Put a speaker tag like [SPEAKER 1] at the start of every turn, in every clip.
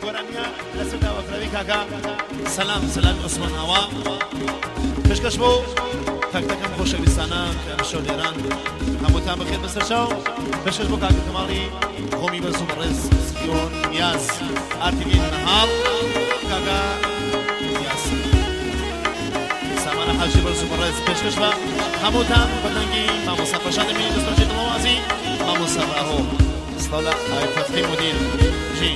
[SPEAKER 1] گۆرانیا لەسەر داواکراوی کاکا سەلام عوسمان ئاوا پێشکەش بۆ تەکتەکەم خۆشەویستانە کە ئەمشەو لێران هەمووتان بەخێر بەسەر چاو پێشکەش بۆ کاکە کەماڵی خۆمی بەرز و بەڕێز سپیۆن نیاز ئارتیلی نەهاڵ کاکا نیاز سامانە حاجی بەرز و بەڕێز پێشکەش بە هەمووتان بەدەنگی مامۆستا فەرشاد ئەمینی دەستۆرجێ دڵەوازی مامۆستا ڕاهۆ استاذ فتحي مدير جي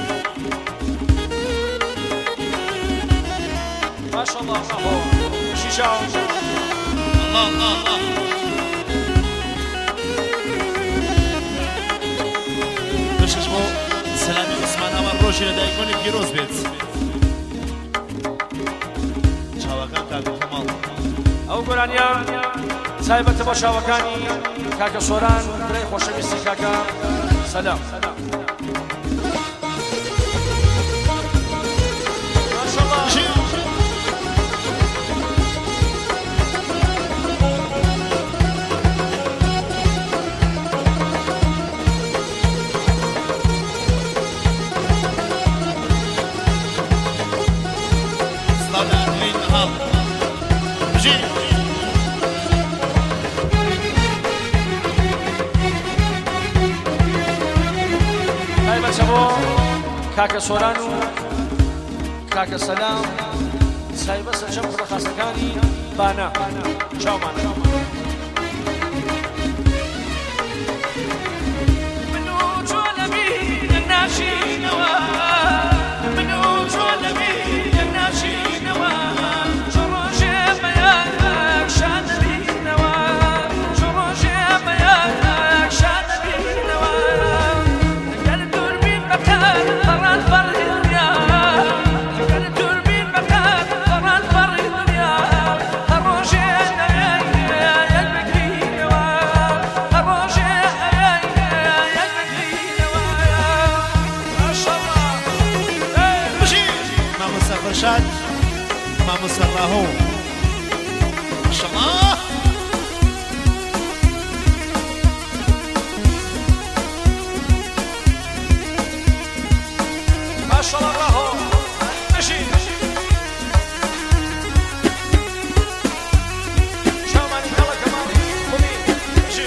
[SPEAKER 2] ما شاء الله برافو شيشة
[SPEAKER 1] الله الله الله باش اسمو سلامي عثمان اول روشي لدى يكون بيروز بيت شاوكان كاكو كمال
[SPEAKER 2] او قرانيا سايبة با شاوكاني كاكا سوران بري خوشويستي كاكا سلام ما شاء الله كاكا سورانو كاكا سلام سايبة سجم رخاصكاني بانا شاو مانا منو جول بي الناشي نوا منو جول بي الناشي نوا شروجي بيانك شاد بي نوا شروجي بيانك شاد بي نوا قلب دوربين مكان فران فرد الدنيا قلب دوربين مكان فران فرد الدنيا هروجي يلبك لي نوا هروجي يلبك لي نوا ما شاء الله
[SPEAKER 1] مامۆستا فەرشاد مامۆستا ڕاهۆ ما شاء الله
[SPEAKER 2] ما شاء الله راهو ماشي شاو ماني يلا كمان خذي ماشي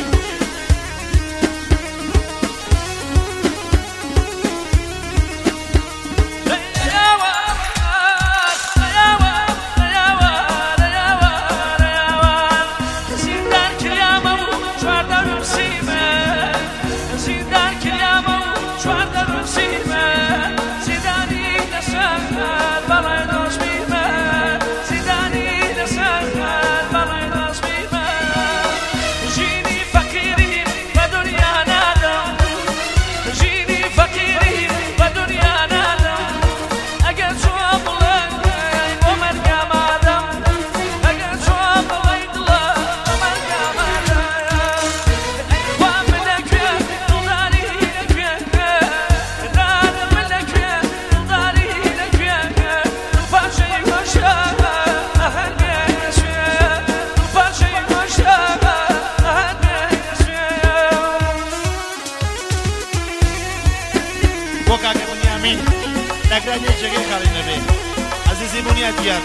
[SPEAKER 1] نگرانی جگه خالی نبی عزیزی بنیاد دیار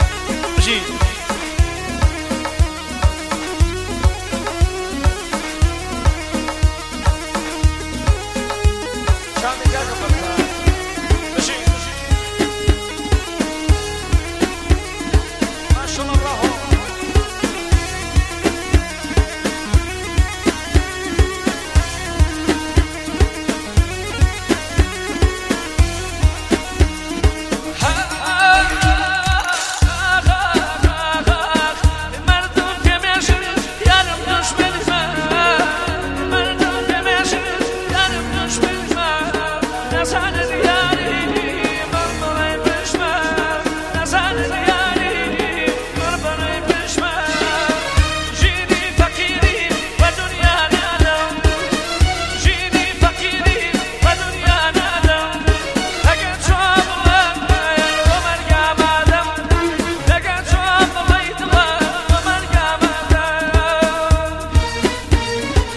[SPEAKER 1] بشین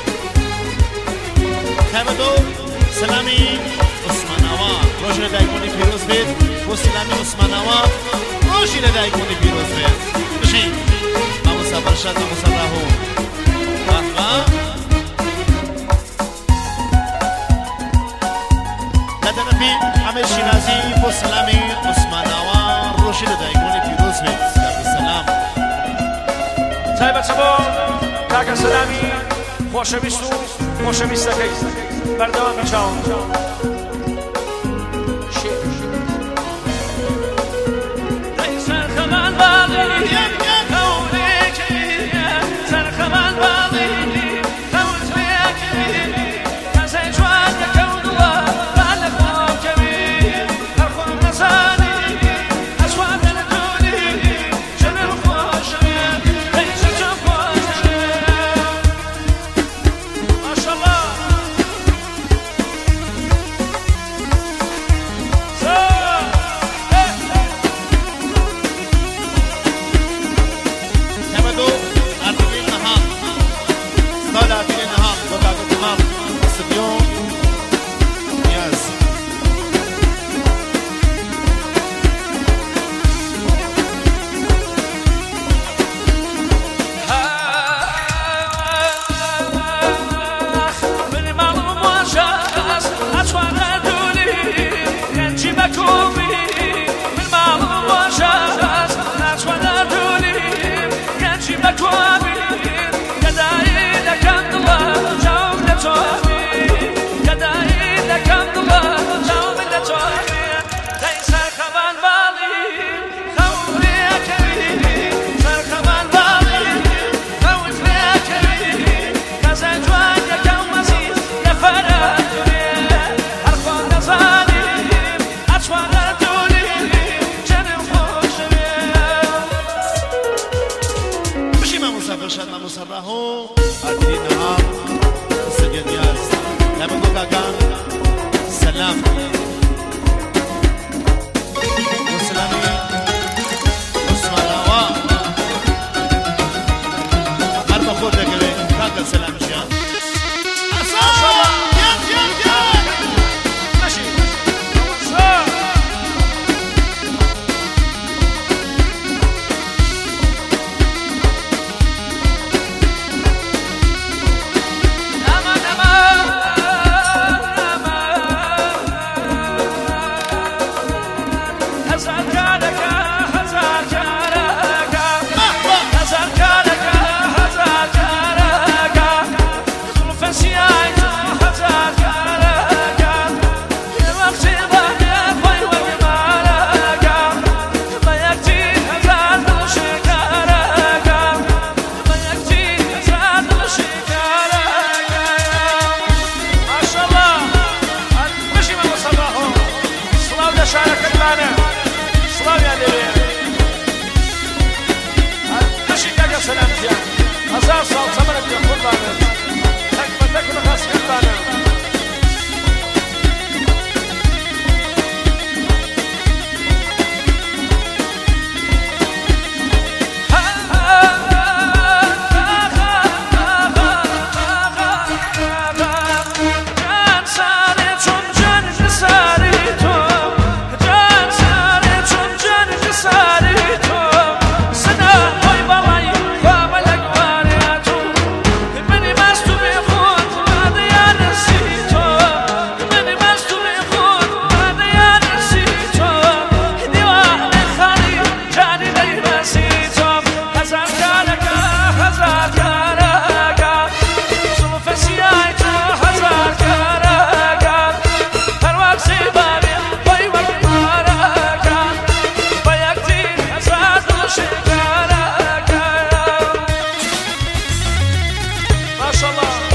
[SPEAKER 1] سلامی عثمان آوا روشن دایکونی بید و سلامی عثماناوا روشی لدای کنی پیروز بید بشین امو سفر شد امو سفرهو بحبا لدنفی همه شیرازی و سلامی عثماناوا روشی لدای کنی پیروز بید سلام
[SPEAKER 2] تایبەت بۆ کاکە سەلامی خۆشەویست و خۆشەویستەکەی بەردەوامی چاوم
[SPEAKER 1] مصرحو هذه نهار استديو نياز لما نقول كان سلام وسلامي عثماناوا أربع خود دقيقة كان سلام شيان
[SPEAKER 2] ما شاء الله